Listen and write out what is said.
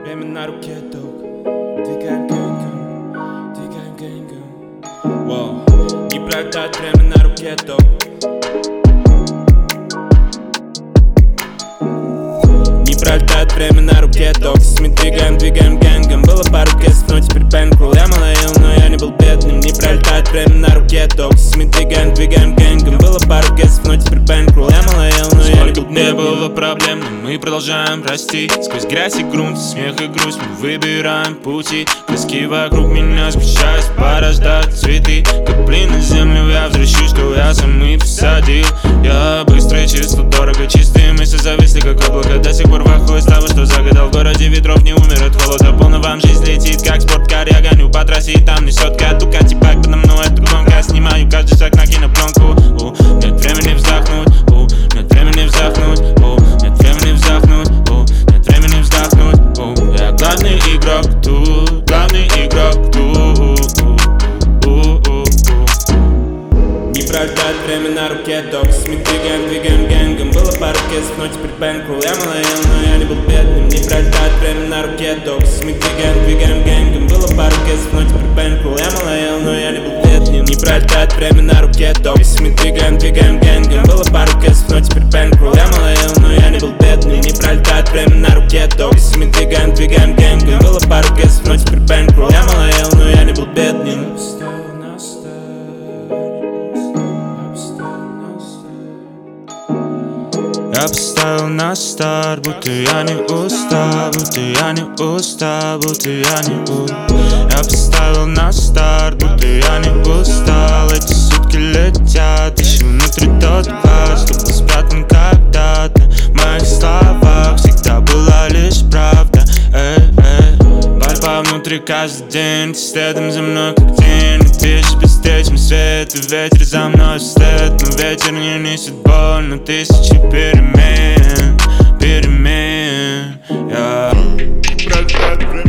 Время на руке, док. Двигаем гэнгом, двигаем гэнгом. Воу. Не пролетает время на руке, док. Не пролетает время на руке, док. Мы двигаем гэнгом. Было пару кэсов, но теперь бэнкролл. Я малоил, но я не был бедным. Не пролетает время на руке, док. Мы двигаем гэнгом. Было пару кэсов, но теперь бэнкролл. Я малоил, но я не был бедным. Не было проблем, но мы продолжаем расти. Сквозь грязь и грунт, смех и грусть мы выбираем пути. Пески вокруг меня сгущаясь, порождают цветы. Как блин на землю я взращу, что я сам и посадил. Я быстро и чисто, дорого, чистые мысли зависли как облако. До сих пор в ахуе с того, что загадал. В городе ветров не умер от холода. Полно вам жизнь летит, как спорткар. Я гоню по трассе и там несет кат. Дукати байк подо мной, это гонка. Снимаю каждый шаг на кинопленку. Нет времени вздохнуть, нет времени вздохнуть, нет времени вздохнуть, нет времени вздохнуть. Я главный игрок тут, главный игрок тут. Не пролетает время на руке, док. Мы двигаем гэнгом. Было пару кэсов, но теперь бэнкролл. Я малоил, но я не был бедным. Не пролетает время на руке, док. Мы двигаем гэнгом. Было пару кэсов, но теперь бэнкролл. Я малоил, но я не был бедным. Не пролетает время на руке, док. Мы двигаем гэнгом. Было пару кэсов, но теперь бэнкролл. Я малоил, но я не был бедным. Не пролетает время на руке, док. Мы двигаем гэнгом. Было пару кэсов, но теперь бэнкролл. Я малоил, но я не был бедным. Я поставил на старт, будто я не устал, будто я не устал, будто я не устал. Я поставил на старт, будто я не устал. Эти сутки летят, ищу внутри тот глаз, что был спрятан когда-то. В моих словах всегда была лишь правда. Борьба внутри каждый день, ты следом за мной как тень. Движешь быстрее свет, и ветер за мной вслед. Но ветер не несет боль, но тысячи перемен. Yeah.